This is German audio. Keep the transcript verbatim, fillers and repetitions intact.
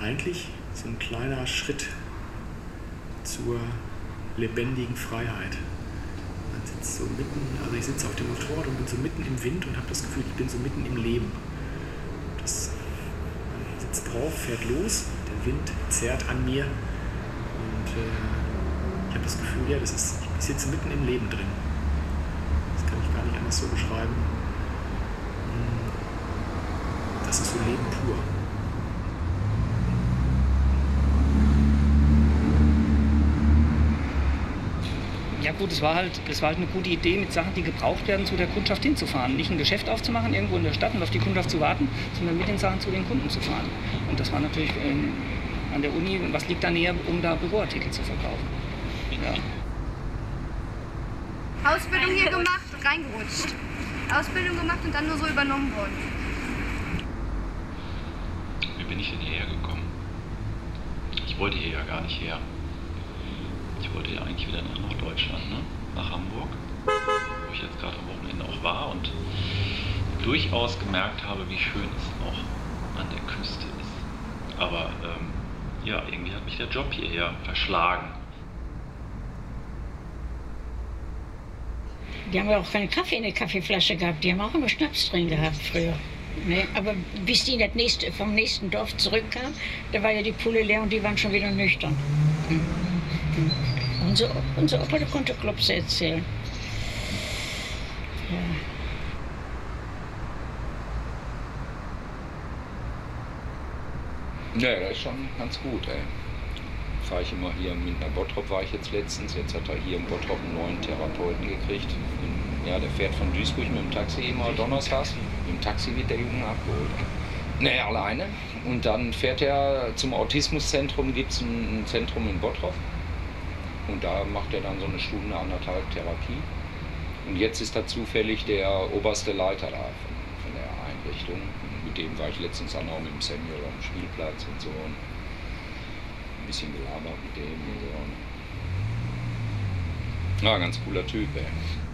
eigentlich so ein kleiner Schritt zur lebendigen Freiheit. Man sitzt so mitten, also ich sitze auf dem Motorrad und bin so mitten im Wind und habe das Gefühl, ich bin so mitten im Leben. Das, man sitzt drauf, fährt los, der Wind zerrt an mir und äh, ich habe das Gefühl, ja, das ist, ich sitze mitten im Leben drin. Das kann ich gar nicht anders so beschreiben. Das ist so Leben pur. Ja gut, es war halt, es war halt eine gute Idee, mit Sachen, die gebraucht werden, zu der Kundschaft hinzufahren. Nicht ein Geschäft aufzumachen, irgendwo in der Stadt und auf die Kundschaft zu warten, sondern mit den Sachen zu den Kunden zu fahren. Und das war natürlich ähm, an der Uni, was liegt da näher, um da Büroartikel zu verkaufen. Ja. Ausbildung hier gemacht, reingerutscht. Ausbildung gemacht und dann nur so übernommen worden. Wie bin ich denn hierher gekommen? Ich wollte hier ja gar nicht her. Ich wollte ja eigentlich wieder nach Norddeutschland, ne? Nach Hamburg, wo ich jetzt gerade am Wochenende auch war und durchaus gemerkt habe, wie schön es auch an der Küste ist. Aber ähm, ja, irgendwie hat mich der Job hierher verschlagen. Die haben ja auch keinen Kaffee in der Kaffeeflasche gehabt, die haben auch immer Schnaps drin gehabt früher. Ne? Aber bis die das nächste, vom nächsten Dorf zurückkamen, da war ja die Pulle leer und die waren schon wieder nüchtern. Hm. Hm. Unser, unser Opa, der konnte Klopse erzählen. Ja. Ja, das ist schon ganz gut, ey. Fahre ich immer hier mit einer Bottrop, war ich jetzt letztens. Jetzt hat er hier im Bottrop einen neuen Therapeuten gekriegt. Ja, der fährt von Duisburg mit dem Taxi immer donnerstags. Mit dem Taxi wird der Junge abgeholt. Nee, alleine. Und dann fährt er zum Autismuszentrum, gibt es ein, ein Zentrum in Bottrop. Und da macht er dann so eine Stunde, anderthalb Therapie. Und jetzt ist da zufällig der oberste Leiter da von, von der Einrichtung. Mit dem war ich letztens dann auch mit dem Samuel am Spielplatz und so. Und ein bisschen gelabert mit dem und so. Ja, ganz cooler Typ, ey.